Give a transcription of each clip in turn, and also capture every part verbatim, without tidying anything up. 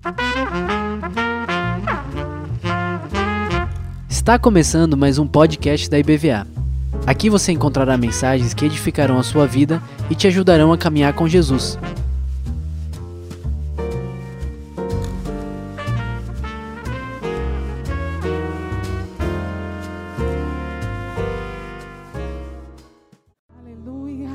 Está começando mais um podcast da I B V A. Aqui você encontrará mensagens que edificarão a sua vida e te ajudarão a caminhar com Jesus. Aleluia,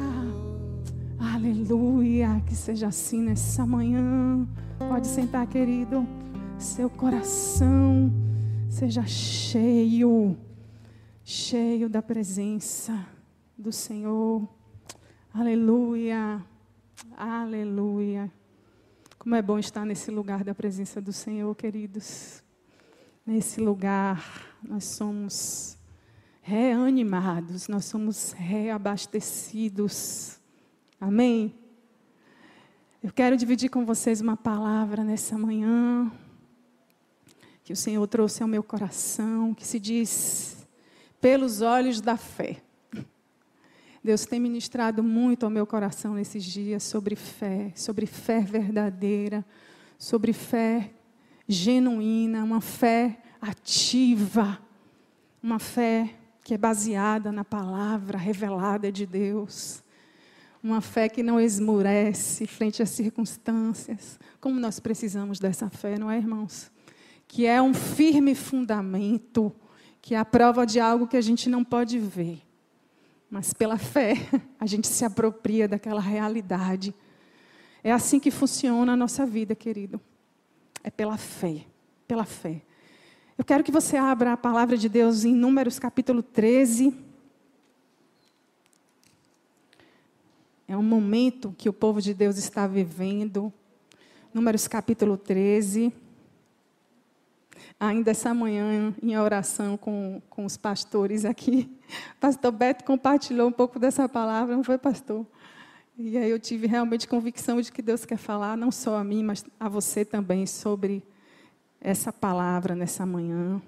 aleluia, que seja assim nessa manhã. Pode sentar, querido. Seu coração seja cheio, cheio da presença do Senhor. Aleluia, aleluia. Como é bom estar nesse lugar da presença do Senhor, queridos. Nesse lugar nós somos reanimados, nós somos reabastecidos. Amém? Eu quero dividir com vocês uma palavra nessa manhã que o Senhor trouxe ao meu coração, que se diz, pelos olhos da fé. Deus tem ministrado muito ao meu coração nesses dias sobre fé, sobre fé verdadeira, sobre fé genuína, uma fé ativa, uma fé que é baseada na palavra revelada de Deus, uma fé que não esmurece frente às circunstâncias. Como nós precisamos dessa fé, não é, irmãos? Que é um firme fundamento, que é a prova de algo que a gente não pode ver. Mas pela fé, a gente se apropria daquela realidade. É assim que funciona a nossa vida, querido. É pela fé, pela fé. Eu quero que você abra a palavra de Deus em Números capítulo treze. É um momento que o povo de Deus está vivendo. Números capítulo treze. Ainda essa manhã, em oração com, com os pastores aqui, pastor Beto compartilhou um pouco dessa palavra, não foi, pastor? E aí eu tive realmente convicção de que Deus quer falar, não só a mim, mas a você também, sobre essa palavra nessa manhã.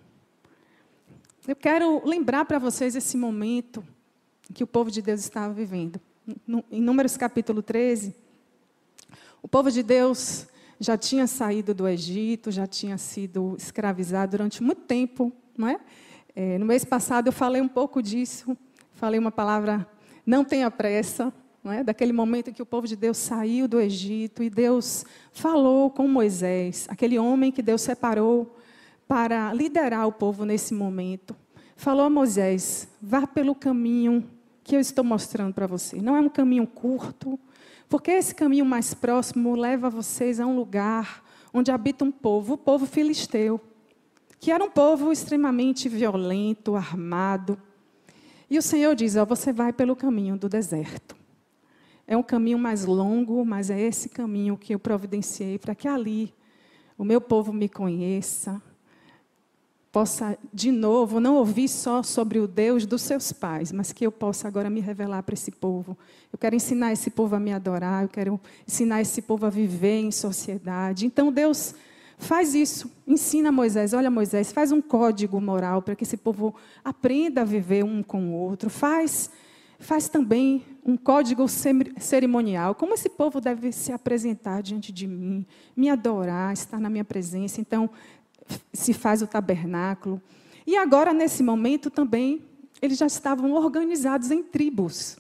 Eu quero lembrar para vocês esse momento que o povo de Deus estava vivendo. No, em Números capítulo treze, o povo de Deus já tinha saído do Egito, já tinha sido escravizado durante muito tempo, não é? É, no mês passado eu falei um pouco disso, falei uma palavra, não tenha pressa, não é? Daquele momento que o povo de Deus saiu do Egito e Deus falou com Moisés, aquele homem que Deus separou para liderar o povo nesse momento. Falou a Moisés, vá pelo caminho que eu estou mostrando para você. Não é um caminho curto, porque esse caminho mais próximo leva vocês a um lugar onde habita um povo, o povo filisteu, que era um povo extremamente violento, armado. E o Senhor diz, ó, você vai pelo caminho do deserto. É um caminho mais longo, mas é esse caminho que eu providenciei para que ali o meu povo me conheça, possa, de novo, não ouvir só sobre o Deus dos seus pais, mas que eu possa agora me revelar para esse povo. Eu quero ensinar esse povo a me adorar, eu quero ensinar esse povo a viver em sociedade. Então, Deus faz isso, ensina Moisés, olha Moisés, faz um código moral para que esse povo aprenda a viver um com o outro. Faz, faz também um código cerimonial, como esse povo deve se apresentar diante de mim, me adorar, estar na minha presença. Então, se faz o tabernáculo. E agora, nesse momento também, eles já estavam organizados em tribos.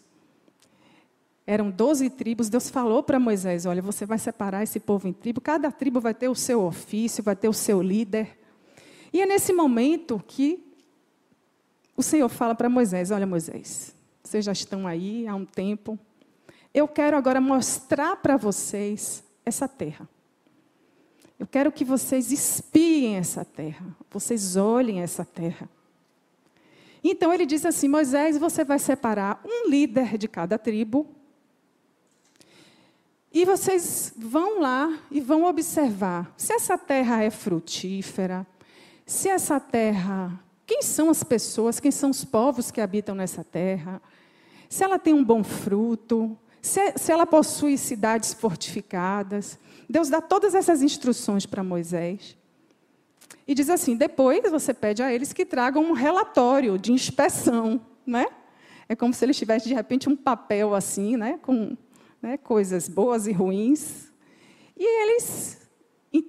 Eram doze tribos. Deus falou para Moisés, olha, você vai separar esse povo em tribo. Cada tribo vai ter o seu ofício, vai ter o seu líder. E é nesse momento que o Senhor fala para Moisés, olha Moisés, vocês já estão aí há um tempo. Eu quero agora mostrar para vocês essa terra. Eu quero que vocês espiem essa terra, vocês olhem essa terra. Então ele diz assim, Moisés, você vai separar um líder de cada tribo, e vocês vão lá e vão observar se essa terra é frutífera, se essa terra, quem são as pessoas, quem são os povos que habitam nessa terra, se ela tem um bom fruto, se, se ela possui cidades fortificadas. Deus dá todas essas instruções para Moisés. E diz assim, depois você pede a eles que tragam um relatório de inspeção, né? É como se eles tivessem, de repente, um papel assim, né? Com né, coisas boas e ruins. E eles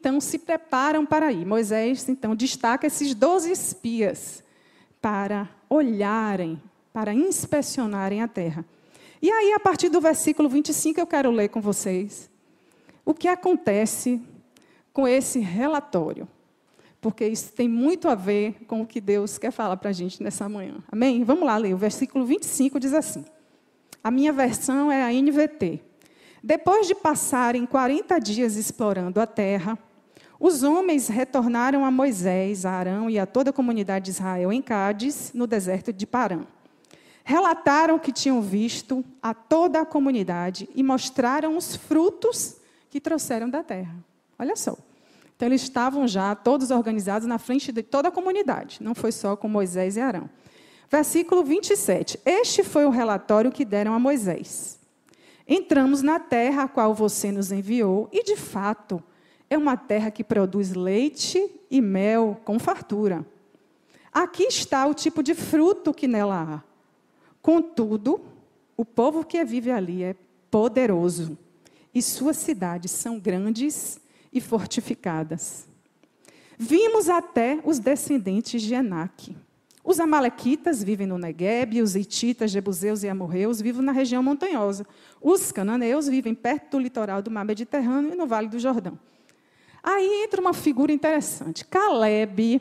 então se preparam para ir. Moisés, então, destaca esses doze espias para olharem, para inspecionarem a terra. E aí, a partir do versículo vinte e cinco, eu quero ler com vocês o que acontece com esse relatório. Porque isso tem muito a ver com o que Deus quer falar para a gente nessa manhã. Amém? Vamos lá ler. O versículo vinte e cinco diz assim. A minha versão é a N V T. Depois de passarem quarenta dias explorando a terra, os homens retornaram a Moisés, a Arão e a toda a comunidade de Israel em Cádiz, no deserto de Parã. Relataram o que tinham visto a toda a comunidade e mostraram os frutos que trouxeram da terra. Olha só. Então, eles estavam já todos organizados na frente de toda a comunidade. Não foi só com Moisés e Arão. Versículo vinte e sete. Este foi o relatório que deram a Moisés. Entramos na terra a qual você nos enviou, e, de fato, é uma terra que produz leite e mel com fartura. Aqui está o tipo de fruto que nela há. Contudo, o povo que vive ali é poderoso, e suas cidades são grandes e fortificadas. Vimos até os descendentes de Enaque. Os amalequitas vivem no Negueb, os hititas, jebuseus e amorreus vivem na região montanhosa. Os cananeus vivem perto do litoral do mar Mediterrâneo e no Vale do Jordão. Aí entra uma figura interessante. Caleb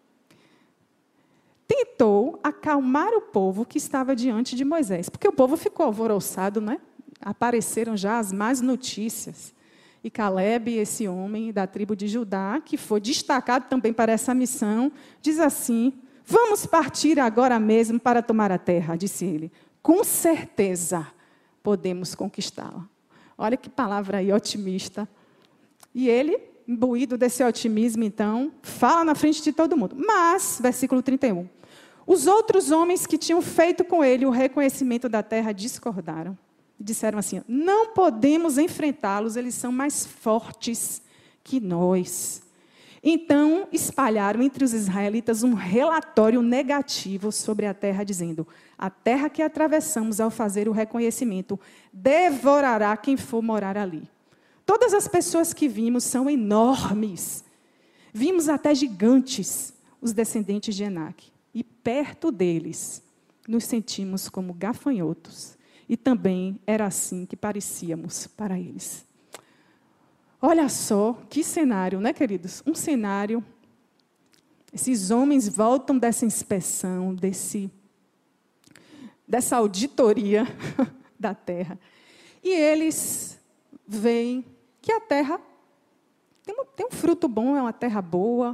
tentou acalmar o povo que estava diante de Moisés, porque o povo ficou alvoroçado, né? Apareceram já as más notícias. E Caleb, esse homem da tribo de Judá, que foi destacado também para essa missão, diz assim: vamos partir agora mesmo para tomar a terra, disse ele. Com certeza podemos conquistá-la. Olha que palavra aí, otimista. E ele, imbuído desse otimismo, então, fala na frente de todo mundo. Mas, versículo trinta e um, os outros homens que tinham feito com ele o reconhecimento da terra discordaram. Disseram assim: não podemos enfrentá-los, eles são mais fortes que nós. Então, espalharam entre os israelitas um relatório negativo sobre a terra, dizendo: a terra que atravessamos ao fazer o reconhecimento devorará quem for morar ali. Todas as pessoas que vimos são enormes. Vimos até gigantes, os descendentes de Enaque. E perto deles, nos sentimos como gafanhotos. E também era assim que parecíamos para eles. Olha só que cenário, né, queridos? Um cenário. Esses homens voltam dessa inspeção, desse, dessa auditoria da terra. E eles veem que a terra tem um, tem um fruto bom, é uma terra boa.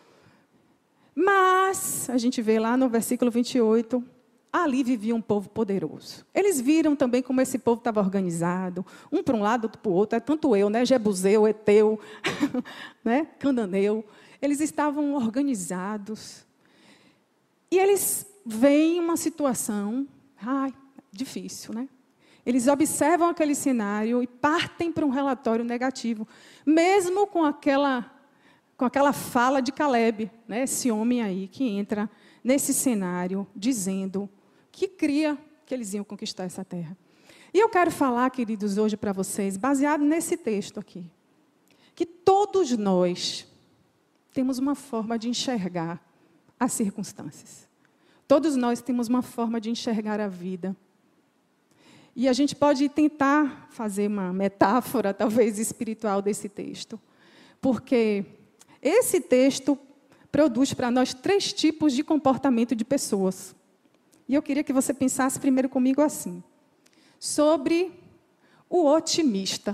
Mas, a gente vê lá no versículo vinte e oito... ali vivia um povo poderoso. Eles viram também como esse povo estava organizado, um para um lado, outro para o outro. É tanto eu, né? Jebuseu, Eteu, né? Cananeu. Eles estavam organizados. E eles veem uma situação, ai, difícil, né? Eles observam aquele cenário e partem para um relatório negativo, mesmo com aquela, com aquela fala de Caleb, né? Esse homem aí que entra nesse cenário dizendo que cria que eles iam conquistar essa terra. E eu quero falar, queridos, hoje para vocês, baseado nesse texto aqui, que todos nós temos uma forma de enxergar as circunstâncias. Todos nós temos uma forma de enxergar a vida. E a gente pode tentar fazer uma metáfora, talvez espiritual, desse texto. Porque esse texto produz para nós três tipos de comportamento de pessoas. E eu queria que você pensasse primeiro comigo assim, sobre o otimista.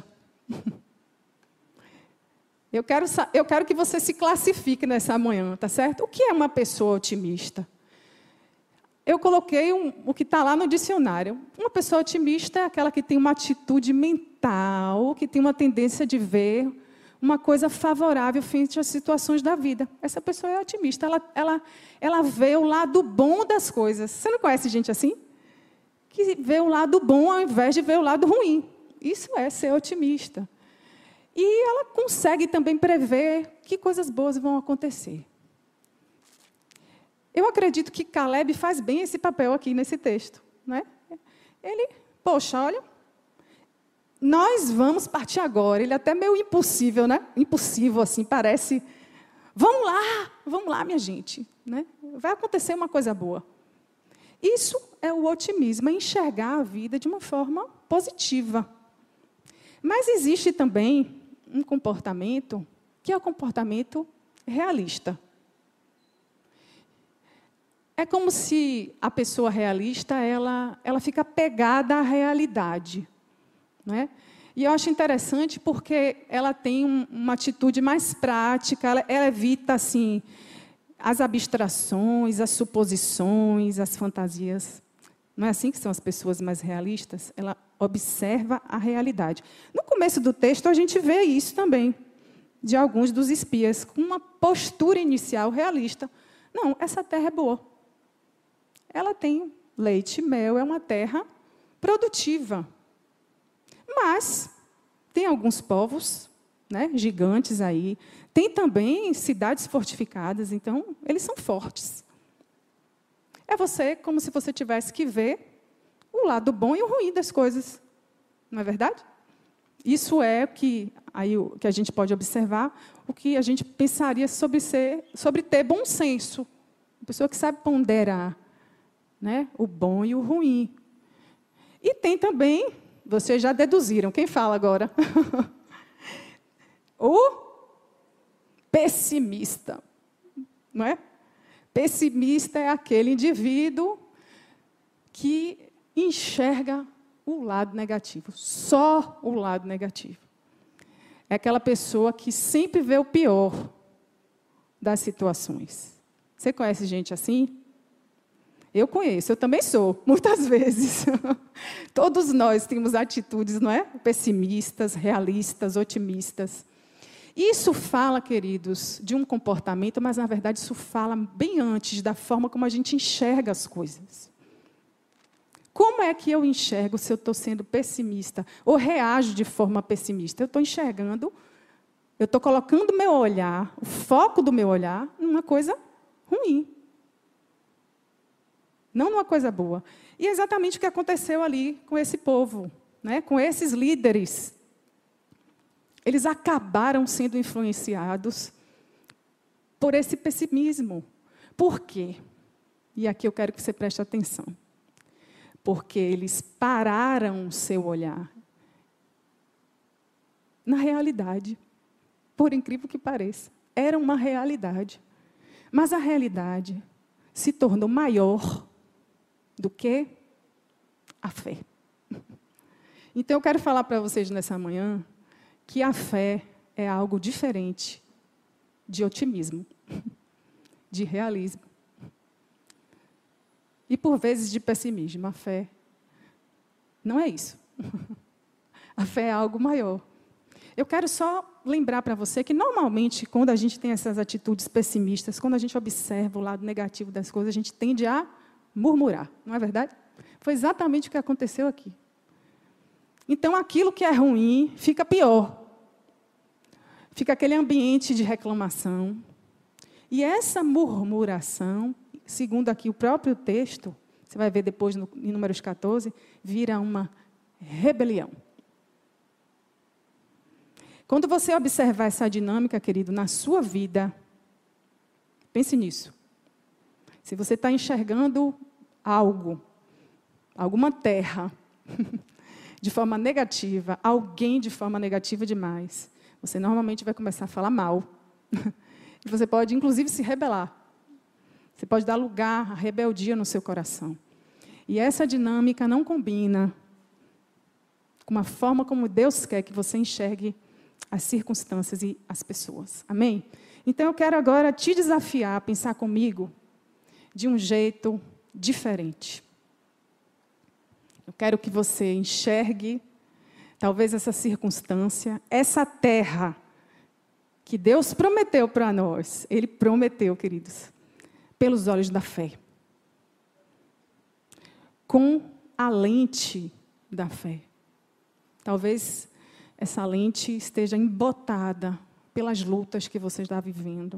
Eu quero, eu quero que você se classifique nessa manhã, tá certo? O que é uma pessoa otimista? Eu coloquei um, o que está lá no dicionário. Uma pessoa otimista é aquela que tem uma atitude mental, que tem uma tendência de ver uma coisa favorável frente às situações da vida. Essa pessoa é otimista, ela, ela, ela vê o lado bom das coisas. Você não conhece gente assim? Que vê o lado bom ao invés de ver o lado ruim. Isso é ser otimista. E ela consegue também prever que coisas boas vão acontecer. Eu acredito que Caleb faz bem esse papel aqui nesse texto, né? Ele, poxa, olha, nós vamos partir agora. Ele é até meio impossível, né? Impossível, assim, parece. Vamos lá, vamos lá, minha gente. Né? Vai acontecer uma coisa boa. Isso é o otimismo, é enxergar a vida de uma forma positiva. Mas existe também um comportamento que é o comportamento realista. É como se a pessoa realista, ela, ela fica pegada à realidade. Né? E eu acho interessante porque ela tem um, uma atitude mais prática, ela, ela evita assim, as abstrações, as suposições, as fantasias. Não é assim que são as pessoas mais realistas? Ela observa a realidade. No começo do texto, a gente vê isso também, de alguns dos espias, com uma postura inicial realista. Não, essa terra é boa. Ela tem leite e mel, é uma terra produtiva. Mas tem alguns povos, né, gigantes aí, tem também cidades fortificadas, então eles são fortes. É você como se você tivesse que ver o lado bom e o ruim das coisas, não é verdade? Isso é o que, aí, o que a gente pode observar, o que a gente pensaria sobre, ser, sobre ter bom senso, uma pessoa que sabe ponderar, né, o bom e o ruim. E tem também, vocês já deduziram, quem fala agora? O pessimista, não é? Pessimista é aquele indivíduo que enxerga o lado negativo, só o lado negativo. É aquela pessoa que sempre vê o pior das situações. Você conhece gente assim? Eu conheço, eu também sou, muitas vezes. Todos nós temos atitudes, não é? Pessimistas, realistas, otimistas. Isso fala, queridos, de um comportamento, mas, na verdade, isso fala bem antes da forma como a gente enxerga as coisas. Como é que eu enxergo se eu estou sendo pessimista? Ou reajo de forma pessimista? Eu estou enxergando, eu estou colocando o meu olhar, o foco do meu olhar, numa coisa ruim. Não numa coisa boa. E é exatamente o que aconteceu ali com esse povo, né? Com esses líderes. Eles acabaram sendo influenciados por esse pessimismo. Por quê? E aqui eu quero que você preste atenção. Porque eles pararam o seu olhar na realidade. Por incrível que pareça. Era uma realidade. Mas a realidade se tornou maior do que a fé. Então, eu quero falar para vocês nessa manhã que a fé é algo diferente de otimismo, de realismo e, por vezes, de pessimismo. A fé não é isso. A fé é algo maior. Eu quero só lembrar para você que, normalmente, quando a gente tem essas atitudes pessimistas, quando a gente observa o lado negativo das coisas, a gente tende a murmurar, não é verdade? Foi exatamente o que aconteceu aqui. Então, aquilo que é ruim fica pior. Fica aquele ambiente de reclamação. E essa murmuração, segundo aqui o próprio texto, você vai ver depois no, em Números catorze, vira uma rebelião. Quando você observar essa dinâmica, querido, na sua vida, pense nisso. Se você está enxergando algo, alguma terra, de forma negativa, alguém de forma negativa demais, você normalmente vai começar a falar mal. E você pode, inclusive, se rebelar. Você pode dar lugar à rebeldia no seu coração. E essa dinâmica não combina com a forma como Deus quer que você enxergue as circunstâncias e as pessoas. Amém? Então, eu quero agora te desafiar a pensar comigo de um jeito diferente. Eu quero que você enxergue, talvez, essa circunstância, essa terra que Deus prometeu para nós. Ele prometeu, queridos, pelos olhos da fé. Com a lente da fé. Talvez essa lente esteja embotada pelas lutas que você está vivendo,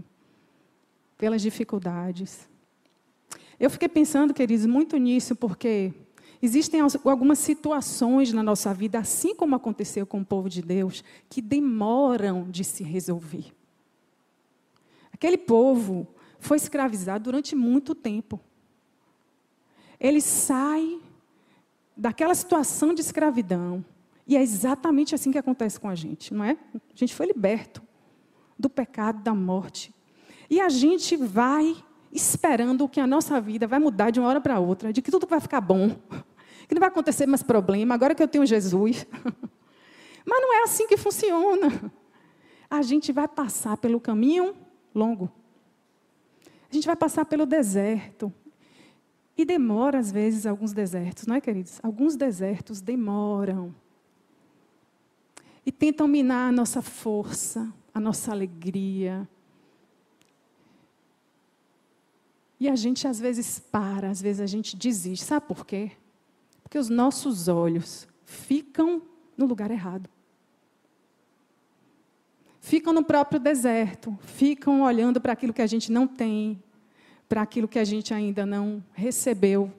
pelas dificuldades. Eu fiquei pensando, queridos, muito nisso, porque Existem algumas situações na nossa vida, assim como aconteceu com o povo de Deus, que demoram de se resolver. Aquele povo foi escravizado durante muito tempo. Ele sai daquela situação de escravidão. E é exatamente assim que acontece com a gente, não é? A gente foi liberto do pecado, da morte. E a gente vai esperando que a nossa vida vai mudar de uma hora para outra, de que tudo vai ficar bom, que não vai acontecer mais problema, agora que eu tenho Jesus. Mas não é assim que funciona. A gente vai passar pelo caminho longo. A gente vai passar pelo deserto. E demora, às vezes, alguns desertos, não é, queridos? Alguns desertos demoram. E tentam minar a nossa força, a nossa alegria. E a gente, às vezes, para, às vezes a gente desiste. Sabe por quê? Porque os nossos olhos ficam no lugar errado. Ficam no próprio deserto, ficam olhando para aquilo que a gente não tem, para aquilo que a gente ainda não recebeu.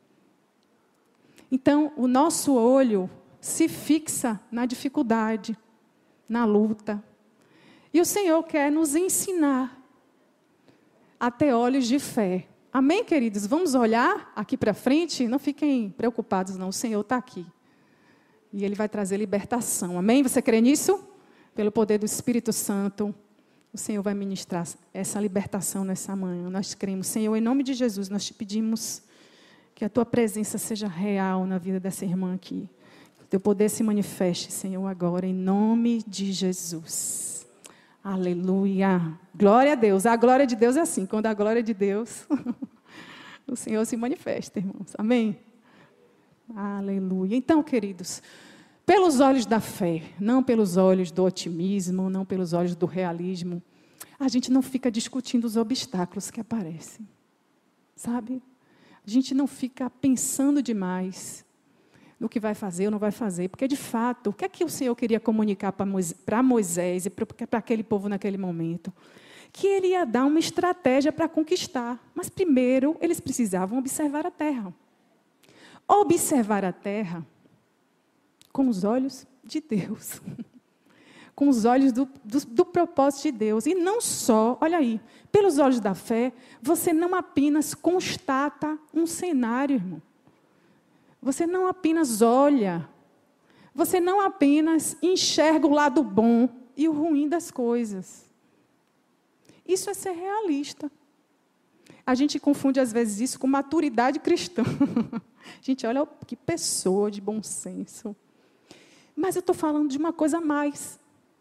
Então, o nosso olho se fixa na dificuldade, na luta. E o Senhor quer nos ensinar a ter olhos de fé. Amém, queridos? Vamos olhar aqui para frente? Não fiquem preocupados, não. O Senhor está aqui. E Ele vai trazer libertação. Amém? Você crê nisso? Pelo poder do Espírito Santo, o Senhor vai ministrar essa libertação nessa manhã. Nós cremos. Senhor, em nome de Jesus, nós te pedimos que a Tua presença seja real na vida dessa irmã aqui. Que o Teu poder se manifeste, Senhor, agora, em nome de Jesus. Aleluia. Glória a Deus. A glória de Deus é assim. Quando a glória de Deus, o Senhor se manifesta, irmãos. Amém? Aleluia. Então, queridos, pelos olhos da fé, não pelos olhos do otimismo, não pelos olhos do realismo, a gente não fica discutindo os obstáculos que aparecem, sabe? A gente não fica pensando demais no que vai fazer ou não vai fazer, porque, de fato, o que é que o Senhor queria comunicar para Moisés e para aquele povo naquele momento? Que Ele ia dar uma estratégia para conquistar, mas, primeiro, eles precisavam observar a terra. Observar a terra com os olhos de Deus, com os olhos do, do, do propósito de Deus. E não só, olha aí, pelos olhos da fé, você não apenas constata um cenário, irmão. Você não apenas olha, você não apenas enxerga o lado bom e o ruim das coisas. Isso é ser realista. A gente confunde, às vezes, isso com maturidade cristã. A gente olha, que pessoa de bom senso. Mas eu estou falando de uma coisa a mais.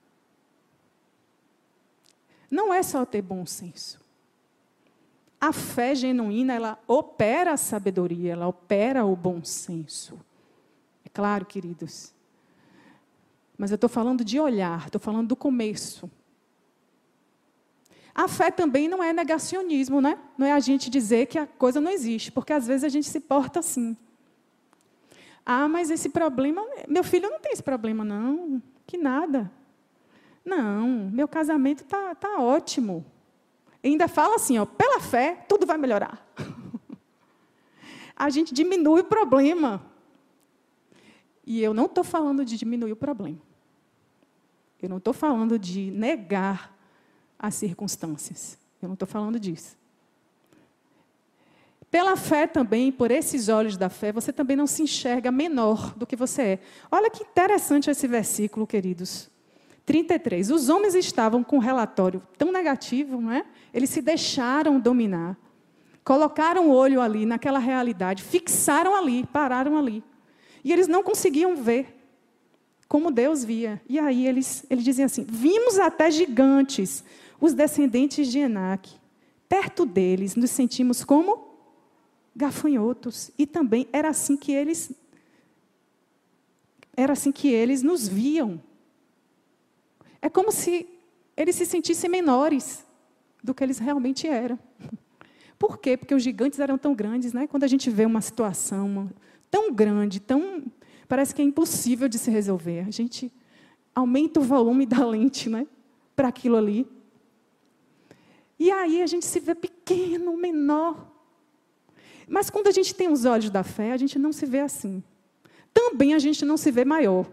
Não é só ter bom senso. A fé genuína, ela opera a sabedoria, ela opera o bom senso. É claro, queridos. Mas eu estou falando de olhar, estou falando do começo. A fé também não é negacionismo, né? Não é a gente dizer que a coisa não existe, porque às vezes a gente se porta assim. Ah, mas esse problema, meu filho não tem esse problema, não. Que nada. Não, meu casamento está tá ótimo. E ainda fala assim, ó, pela fé, tudo vai melhorar. A gente diminui o problema. E eu não estou falando de diminuir o problema. Eu não estou falando de negar as circunstâncias. Eu não estou falando disso. Pela fé também, por esses olhos da fé, você também não se enxerga menor do que você é. Olha que interessante esse versículo, queridos. trinta e três. Os homens estavam com um relatório tão negativo, não é? Eles se deixaram dominar. Colocaram o olho ali, naquela realidade. Fixaram ali, pararam ali. E eles não conseguiam ver como Deus via. E aí eles, eles dizem assim, vimos até gigantes, os descendentes de Enaque. Perto deles, nos sentimos como gafanhotos. E também era assim que eles, era assim que eles nos viam. É como se eles se sentissem menores do que eles realmente eram. Por quê? Porque os gigantes eram tão grandes, né? Quando a gente vê uma situação tão grande, tão, parece que é impossível de se resolver. A gente aumenta o volume da lente, né? Para aquilo ali. E aí a gente se vê pequeno, menor. Mas quando a gente tem os olhos da fé, a gente não se vê assim. Também a gente não se vê maior.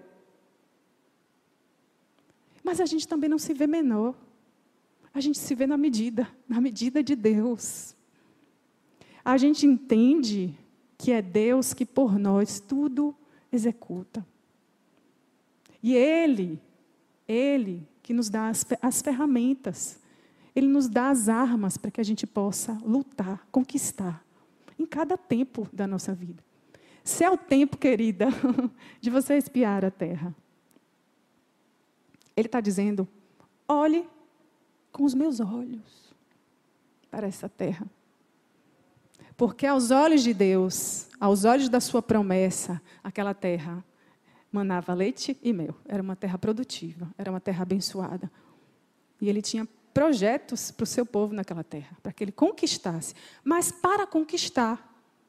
Mas a gente também não se vê menor. A gente se vê na medida, na medida de Deus. A gente entende que é Deus que por nós tudo executa. E Ele, Ele que nos dá as, as ferramentas, Ele nos dá as armas para que a gente possa lutar, conquistar, em cada tempo da nossa vida. Se é o tempo, querida, de você espiar a terra. Ele está dizendo, olhe com os meus olhos para essa terra. Porque aos olhos de Deus, aos olhos da sua promessa, aquela terra manava leite e mel. Era uma terra produtiva, era uma terra abençoada. E Ele tinha projetos para o seu povo naquela terra, para que ele conquistasse. Mas para conquistar,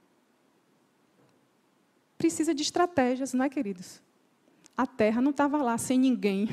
precisa de estratégias, não é, queridos? A terra não estava lá sem ninguém.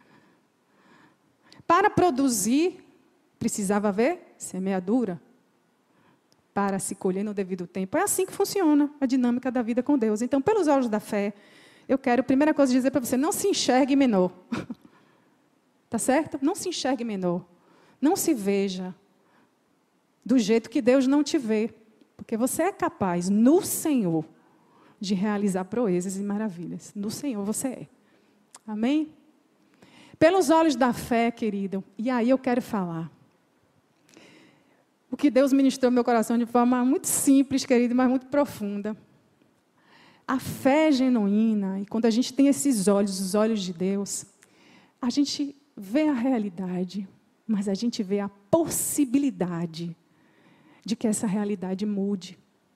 Para produzir, precisava haver semeadura. Para se colher no devido tempo. É assim que funciona a dinâmica da vida com Deus. Então, pelos olhos da fé, eu quero, primeira coisa, dizer para você, não se enxergue menor. Tá certo? Não se enxergue menor. Não se veja do jeito que Deus não te vê. Porque você é capaz, no Senhor, de realizar proezas e maravilhas. No Senhor você é. Amém? Pelos olhos da fé, querido, e aí eu quero falar. O que Deus ministrou no meu coração de forma muito simples, querido, mas muito profunda. A fé genuína, e quando a gente tem esses olhos, os olhos de Deus, a gente vê a realidade, mas a gente vê a possibilidade de que essa realidade mude.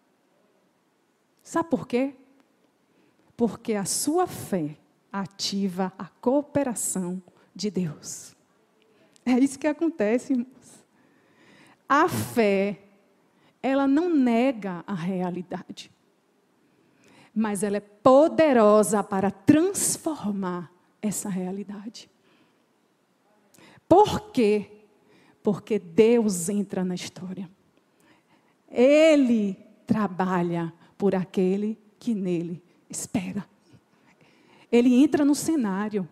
Sabe por quê? Porque a sua fé ativa a cooperação de Deus. É isso que acontece, irmãos. A fé, ela não nega a realidade, mas ela é poderosa para transformar essa realidade. Por quê? Porque Deus entra na história. Ele trabalha por aquele que nele espera. Ele entra no cenário.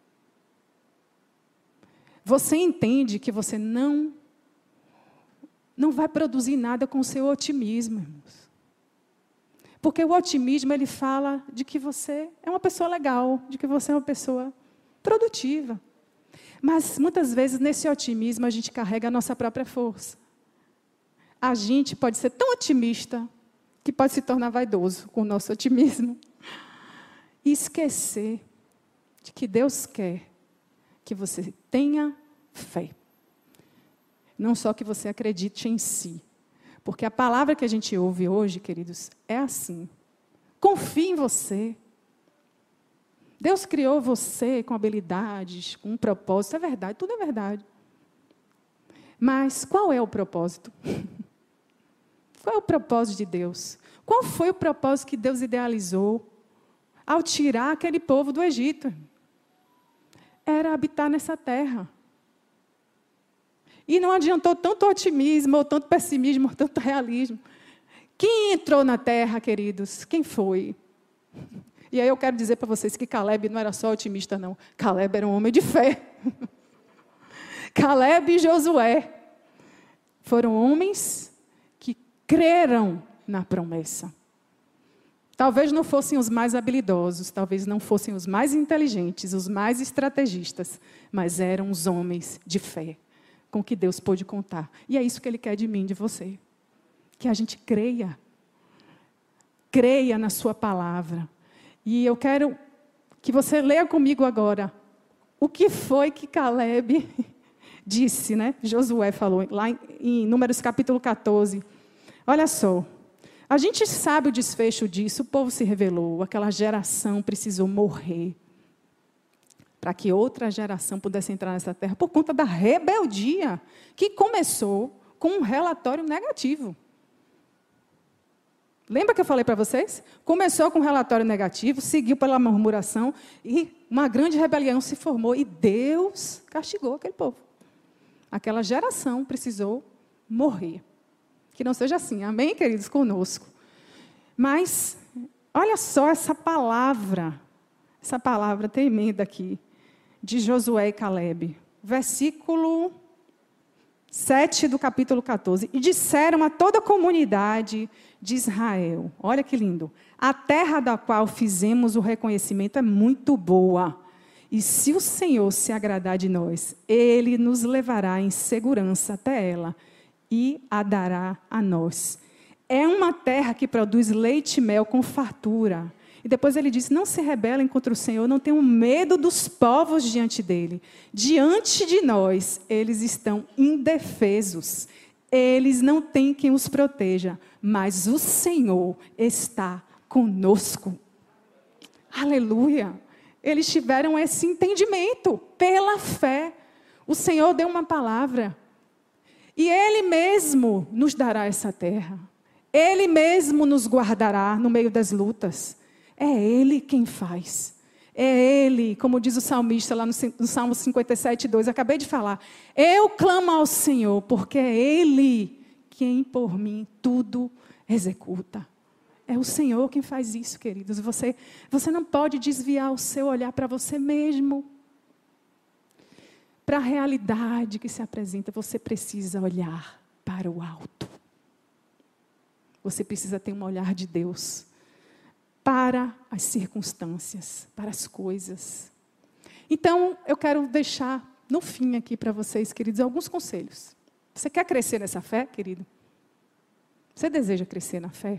Você entende que você não, não vai produzir nada com o seu otimismo, irmãos. Porque o otimismo, ele fala de que você é uma pessoa legal, de que você é uma pessoa produtiva. Mas, muitas vezes, nesse otimismo, a gente carrega a nossa própria força. A gente pode ser tão otimista que pode se tornar vaidoso com o nosso otimismo. E esquecer de que Deus quer que você tenha fé. Não só que você acredite em si. Porque a palavra que a gente ouve hoje, queridos, é assim. Confie em você. Deus criou você com habilidades, com um propósito. É verdade, tudo é verdade. Mas qual é o propósito? Qual é o propósito de Deus? Qual foi o propósito que Deus idealizou ao tirar aquele povo do Egito? Era habitar nessa terra. E não adiantou tanto otimismo, ou tanto pessimismo, ou tanto realismo. Quem entrou na terra, queridos? Quem foi? E aí eu quero dizer para vocês que Caleb não era só otimista, não. Caleb era um homem de fé. Caleb e Josué foram homens que creram na promessa. Talvez não fossem os mais habilidosos, talvez não fossem os mais inteligentes, os mais estrategistas, mas eram os homens de fé, com que Deus pôde contar. E é isso que Ele quer de mim, de você. Que a gente creia. Creia na sua palavra. E eu quero que você leia comigo agora o que foi que Caleb disse, né? Josué falou, lá em, em Números capítulo catorze. Olha só. A gente sabe o desfecho disso, o povo se rebelou, aquela geração precisou morrer para que outra geração pudesse entrar nessa terra, por conta da rebeldia, que começou com um relatório negativo. Lembra que eu falei para vocês? Começou com um relatório negativo, seguiu pela murmuração, e uma grande rebelião se formou, e Deus castigou aquele povo. Aquela geração precisou morrer. Que não seja assim, amém, queridos, conosco. Mas, olha só essa palavra, essa palavra tremenda aqui, de Josué e Calebe. Versículo sete do capítulo catorze. E disseram a toda a comunidade de Israel, olha que lindo, a terra da qual fizemos o reconhecimento é muito boa. E se o Senhor se agradar de nós, Ele nos levará em segurança até ela e a dará a nós. É uma terra que produz leite e mel com fartura. E depois ele diz, não se rebelem contra o Senhor, não tenham medo dos povos diante dele. Diante de nós, eles estão indefesos. Eles não têm quem os proteja, mas o Senhor está conosco. Aleluia! Eles tiveram esse entendimento pela fé. O Senhor deu uma palavra. E Ele mesmo nos dará essa terra. Ele mesmo nos guardará no meio das lutas. É Ele quem faz. É Ele, como diz o salmista lá no, no Salmo cinquenta e sete, dois, acabei de falar. Eu clamo ao Senhor, porque é Ele quem por mim tudo executa. É o Senhor quem faz isso, queridos. Você, você não pode desviar o seu olhar para você mesmo. Para a realidade que se apresenta, você precisa olhar para o alto. Você precisa ter um olhar de Deus para as circunstâncias, para as coisas. Então, eu quero deixar no fim aqui para vocês, queridos, alguns conselhos. Você quer crescer nessa fé, querido? Você deseja crescer na fé?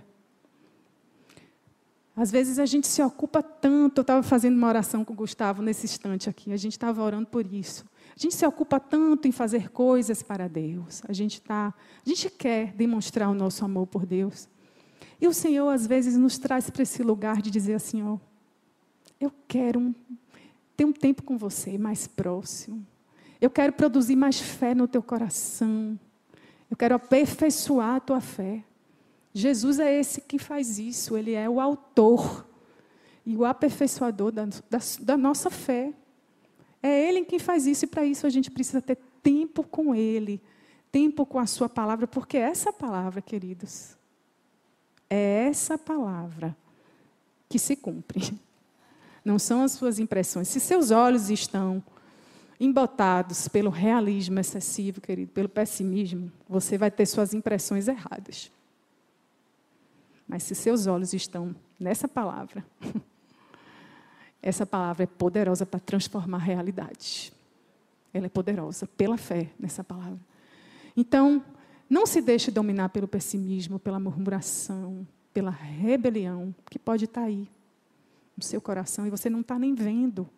Às vezes a gente se ocupa tanto, eu estava fazendo uma oração com o Gustavo nesse instante aqui, a gente estava orando por isso. A gente se ocupa tanto em fazer coisas para Deus, a gente, tá, a gente quer demonstrar o nosso amor por Deus. E o Senhor, às vezes, nos traz para esse lugar de dizer assim, ó, eu quero um, ter um tempo com você mais próximo, eu quero produzir mais fé no teu coração, eu quero aperfeiçoar a tua fé. Jesus é esse que faz isso, Ele é o autor e o aperfeiçoador da, da, da nossa fé. É Ele quem faz isso e para isso a gente precisa ter tempo com Ele, tempo com a sua palavra, porque essa palavra, queridos, é essa palavra que se cumpre. Não são as suas impressões. Se seus olhos estão embotados pelo realismo excessivo, querido, pelo pessimismo, você vai ter suas impressões erradas. Mas se seus olhos estão nessa palavra, essa palavra é poderosa para transformar realidades. Ela é poderosa pela fé nessa palavra. Então, não se deixe dominar pelo pessimismo, pela murmuração, pela rebelião, que pode estar aí no seu coração e você não está nem vendo.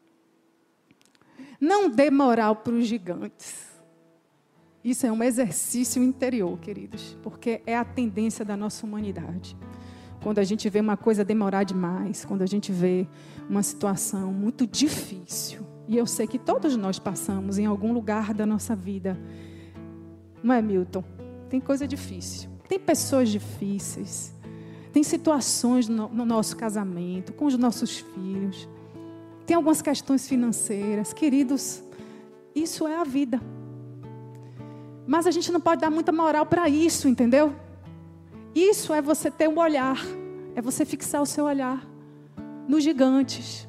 Não dê moral para os gigantes. Isso é um exercício interior, queridos, porque é a tendência da nossa humanidade. Quando a gente vê uma coisa demorar demais, quando a gente vê uma situação muito difícil, e eu sei que todos nós passamos em algum lugar da nossa vida, não é, Milton? Tem coisa difícil, tem pessoas difíceis, tem situações no, no nosso casamento, com os nossos filhos, tem algumas questões financeiras, queridos, isso é a vida. Mas a gente não pode dar muita moral para isso, entendeu? Isso é você ter um olhar, é você fixar o seu olhar nos gigantes.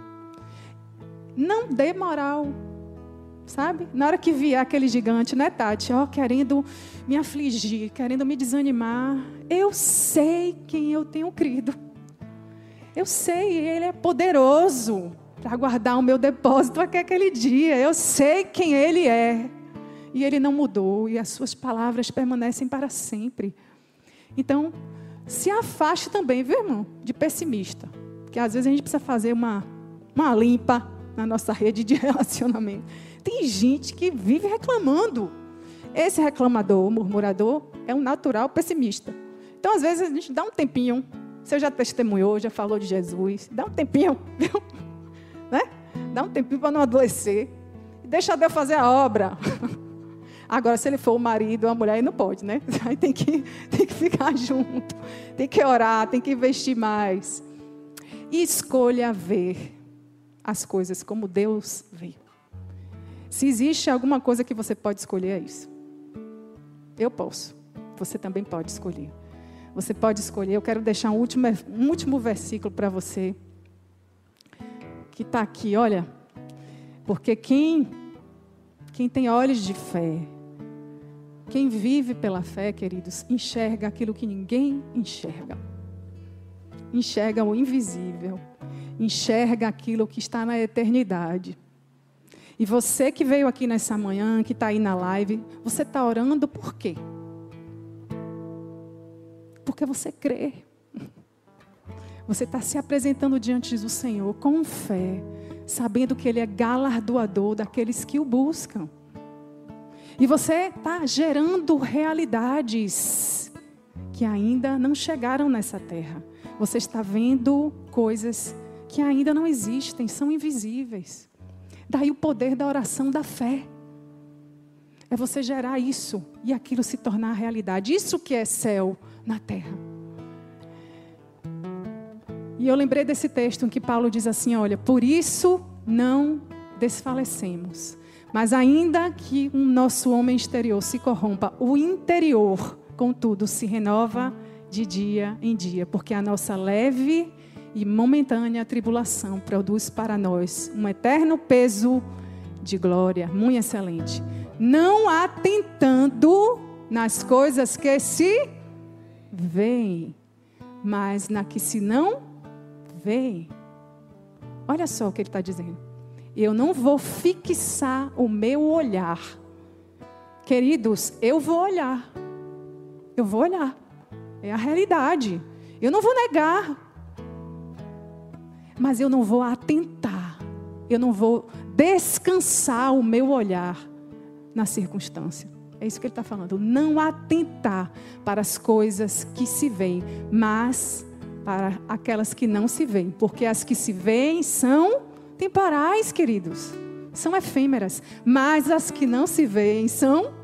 Não dê moral, sabe? Na hora que vier aquele gigante, né, Tati? Ó, querendo me afligir, querendo me desanimar. Eu sei quem eu tenho crido. Eu sei, Ele é poderoso para guardar o meu depósito até aquele dia. Eu sei quem Ele é. E Ele não mudou, e as suas palavras permanecem para sempre. Então, se afaste também, viu, irmão, de pessimista. Porque às vezes a gente precisa fazer uma, uma limpa na nossa rede de relacionamento. Tem gente que vive reclamando. Esse reclamador, murmurador, é um natural pessimista. Então, às vezes, a gente dá um tempinho. Você já testemunhou, já falou de Jesus. Dá um tempinho, viu? Né? Dá um tempinho para não adoecer. Deixa Deus fazer a obra. Agora, se ele for o marido ou a mulher, aí não pode, né? Aí tem que, tem que ficar junto, tem que orar, tem que investir mais. E escolha ver as coisas como Deus vê. Se existe alguma coisa que você pode escolher, é isso. Eu posso. você também pode escolher. Você pode escolher. Eu quero deixar um último, um último versículo para você, que está aqui, olha. Porque quem, quem tem olhos de fé, quem vive pela fé, queridos, enxerga aquilo que ninguém enxerga. Enxerga o invisível. Enxerga aquilo que está na eternidade. E você que veio aqui nessa manhã, que está aí na live, você está orando por quê? Porque você crê. Você está se apresentando diante do Senhor com fé, sabendo que Ele é galardoador daqueles que o buscam. E você está gerando realidades que ainda não chegaram nessa terra. Você está vendo coisas que ainda não existem, são invisíveis. Daí o poder da oração da fé. É você gerar isso e aquilo se tornar realidade. Isso que é céu na terra. E eu lembrei desse texto em que Paulo diz assim, olha, por isso não desfalecemos. Mas ainda que o nosso homem exterior se corrompa, o interior, contudo, se renova de dia em dia. Porque a nossa leve e momentânea tribulação produz para nós um eterno peso de glória, muito excelente. Não atentando nas coisas que se veem, mas na que se não veem. Olha só o que ele está dizendo. Eu não vou fixar o meu olhar. Queridos, eu vou olhar. Eu vou olhar. É a realidade. Eu não vou negar. Mas eu não vou atentar. Eu não vou descansar o meu olhar na circunstância. É isso que ele está falando. Não atentar para as coisas que se veem, mas para aquelas que não se veem. Porque as que se veem são temporais, queridos. São efêmeras. Mas as que não se veem são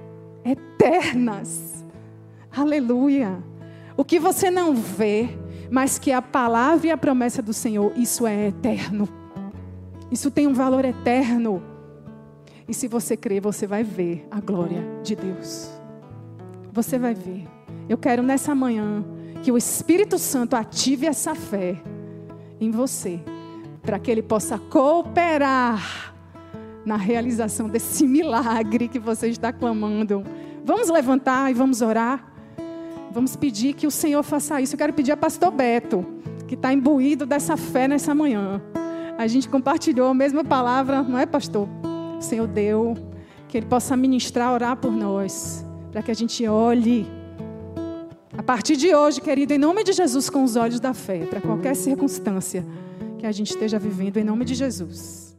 eternas. Aleluia. O que você não vê, mas que a palavra e a promessa do Senhor, isso é eterno. Isso tem um valor eterno. E se você crer, você vai ver a glória de Deus. Você vai ver. Eu quero nessa manhã que o Espírito Santo ative essa fé em você, para que Ele possa cooperar na realização desse milagre que você está clamando. Vamos levantar e vamos orar. Vamos pedir que o Senhor faça isso. Eu quero pedir a pastor Beto, que está imbuído dessa fé nessa manhã. A gente compartilhou a mesma palavra, não é, pastor? O Senhor deu, que Ele possa ministrar, orar por nós, para que a gente olhe, a partir de hoje, querido, em nome de Jesus, com os olhos da fé, para qualquer circunstância que a gente esteja vivendo, em nome de Jesus.